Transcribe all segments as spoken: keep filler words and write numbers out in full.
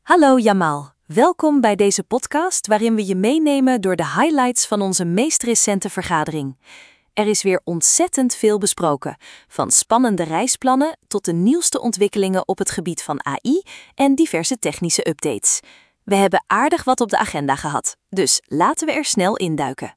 Hallo Jamal, welkom bij deze podcast waarin we je meenemen door de highlights van onze meest recente vergadering. Er is weer ontzettend veel besproken, van spannende reisplannen tot de nieuwste ontwikkelingen op het gebied van A I en diverse technische updates. We hebben aardig wat op de agenda gehad, dus laten we er snel induiken.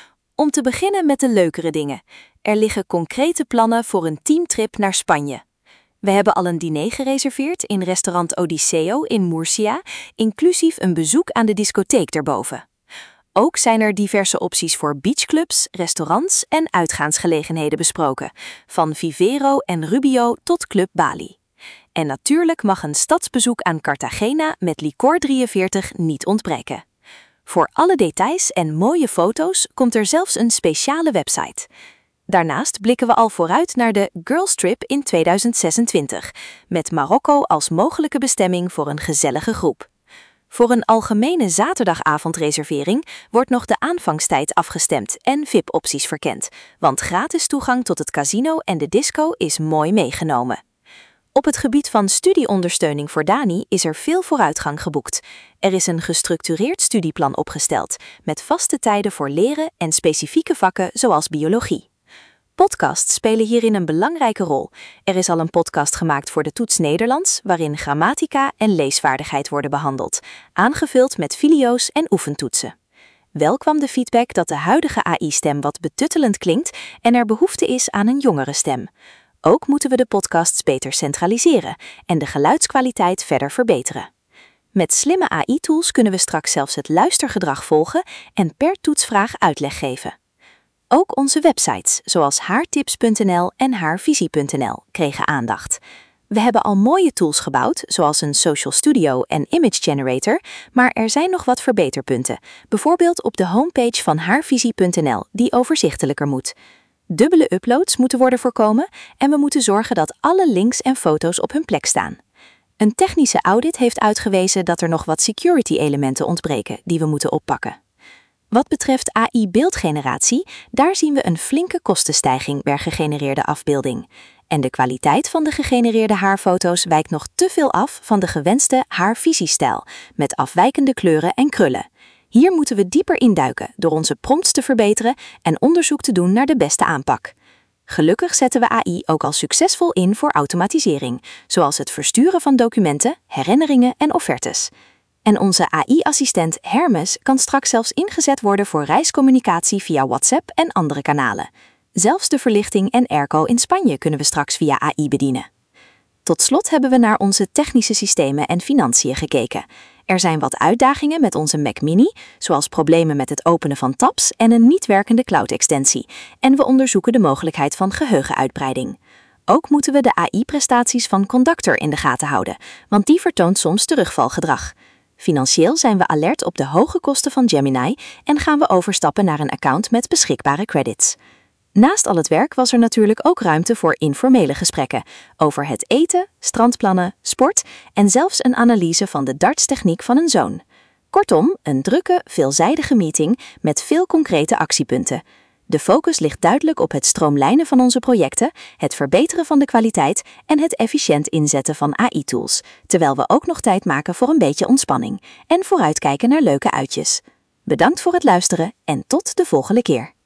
Om te beginnen met de leukere dingen. Er liggen concrete plannen voor een teamtrip naar Spanje. We hebben al een diner gereserveerd in restaurant Odisseo in Murcia, inclusief een bezoek aan de discotheek daarboven. Ook zijn er diverse opties voor beachclubs, restaurants en uitgaansgelegenheden besproken, van Vivero en Rubio tot Club Bali. En natuurlijk mag een stadsbezoek aan Cartagena met Licor drieënveertig niet ontbreken. Voor alle details en mooie foto's komt er zelfs een speciale website. Daarnaast blikken we al vooruit naar de Girls Trip in tweeduizend zesentwintig, met Marokko als mogelijke bestemming voor een gezellige groep. Voor een algemene zaterdagavondreservering wordt nog de aanvangstijd afgestemd en V I P-opties verkend, want gratis toegang tot het casino en de disco is mooi meegenomen. Op het gebied van studieondersteuning voor Dani is er veel vooruitgang geboekt. Er is een gestructureerd studieplan opgesteld, met vaste tijden voor leren en specifieke vakken zoals biologie. Podcasts spelen hierin een belangrijke rol. Er is al een podcast gemaakt voor de toets Nederlands, waarin grammatica en leesvaardigheid worden behandeld, aangevuld met video's en oefentoetsen. Wel kwam de feedback dat de huidige A I-stem wat betuttelend klinkt en er behoefte is aan een jongere stem. Ook moeten we de podcasts beter centraliseren en de geluidskwaliteit verder verbeteren. Met slimme A I-tools kunnen we straks zelfs het luistergedrag volgen en per toetsvraag uitleg geven. Ook onze websites, zoals haartips punt n l en haarvisie punt n l, kregen aandacht. We hebben al mooie tools gebouwd, zoals een Social Studio en Image Generator, maar er zijn nog wat verbeterpunten, bijvoorbeeld op de homepage van haarvisie punt n l, die overzichtelijker moet. Dubbele uploads moeten worden voorkomen en we moeten zorgen dat alle links en foto's op hun plek staan. Een technische audit heeft uitgewezen dat er nog wat security-elementen ontbreken die we moeten oppakken. Wat betreft A I-beeldgeneratie, daar zien we een flinke kostenstijging per gegenereerde afbeelding. En de kwaliteit van de gegenereerde haarfoto's wijkt nog te veel af van de gewenste haarvisiestijl, met afwijkende kleuren en krullen. Hier moeten we dieper induiken door onze prompts te verbeteren en onderzoek te doen naar de beste aanpak. Gelukkig zetten we A I ook al succesvol in voor automatisering, zoals het versturen van documenten, herinneringen en offertes. En onze A I-assistent Hermes kan straks zelfs ingezet worden voor reiscommunicatie via WhatsApp en andere kanalen. Zelfs de verlichting en airco in Spanje kunnen we straks via A I bedienen. Tot slot hebben we naar onze technische systemen en financiën gekeken. Er zijn wat uitdagingen met onze Mac Mini, zoals problemen met het openen van tabs en een niet werkende cloud-extensie. En we onderzoeken de mogelijkheid van geheugenuitbreiding. Ook moeten we de A I-prestaties van Conductor in de gaten houden, want die vertoont soms terugvalgedrag. Financieel zijn we alert op de hoge kosten van Gemini en gaan we overstappen naar een account met beschikbare credits. Naast al het werk was er natuurlijk ook ruimte voor informele gesprekken over het eten, strandplannen, sport en zelfs een analyse van de dartstechniek van een zoon. Kortom, een drukke, veelzijdige meeting met veel concrete actiepunten. De focus ligt duidelijk op het stroomlijnen van onze projecten, het verbeteren van de kwaliteit en het efficiënt inzetten van A I-tools, terwijl we ook nog tijd maken voor een beetje ontspanning en vooruitkijken naar leuke uitjes. Bedankt voor het luisteren en tot de volgende keer.